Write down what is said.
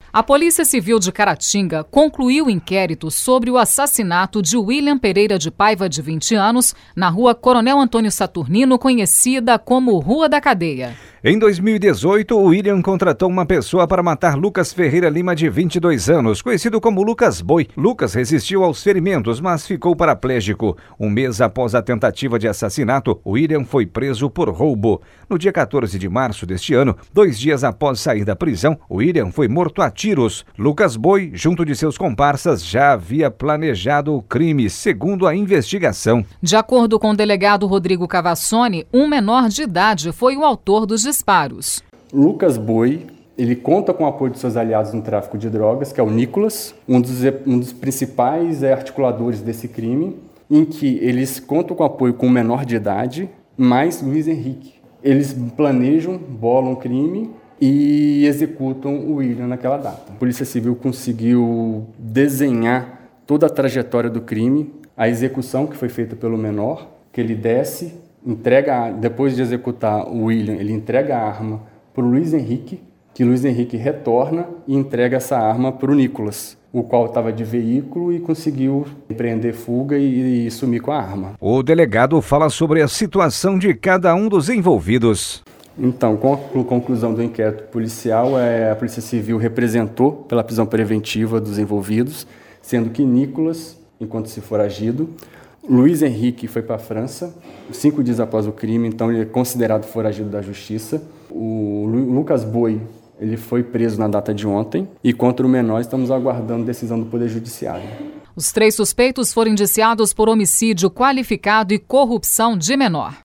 A Polícia Civil de Caratinga concluiu o inquérito sobre o assassinato de William Pereira de Paiva, de 20 anos, na rua Coronel Antônio Saturnino, conhecida como Rua da Cadeia. Em 2018, o William contratou uma pessoa para matar Lucas Ferreira Lima, de 22 anos, conhecido como Lucas Boi. Lucas resistiu aos ferimentos, mas ficou paraplégico. Um mês após a tentativa de assassinato, William foi preso por roubo. No dia 14 de março deste ano, 2 dias após sair da prisão, William foi morto a tiros. Lucas Boi, junto de seus comparsas, já havia planejado o crime, segundo a investigação. De acordo com o delegado Rodrigo Cavassoni, um menor de idade foi o autor dos disparos. Lucas Boi, ele conta com o apoio de seus aliados no tráfico de drogas, que é o Nicolas, um dos principais articuladores desse crime, em que eles contam com apoio com um menor de idade, mais Luiz Henrique. Eles planejam, bolam o crime e executam o William naquela data. A Polícia Civil conseguiu desenhar toda a trajetória do crime, a execução que foi feita pelo menor, que ele desce, depois de executar o William, ele entrega a arma para o Luiz Henrique, que Luiz Henrique retorna e entrega essa arma para o Nicolas, o qual estava de veículo e conseguiu empreender fuga e sumir com a arma. O delegado fala sobre a situação de cada um dos envolvidos. Então, com a conclusão do inquérito policial, a Polícia Civil representou pela prisão preventiva dos envolvidos, sendo que Nicolas, enquanto se foragido, Luiz Henrique foi para a França, 5 dias após o crime, então ele é considerado foragido da justiça. O Lucas Boi, ele foi preso na data de ontem, e contra o menor estamos aguardando decisão do Poder Judiciário. Os 3 suspeitos foram indiciados por homicídio qualificado e corrupção de menor.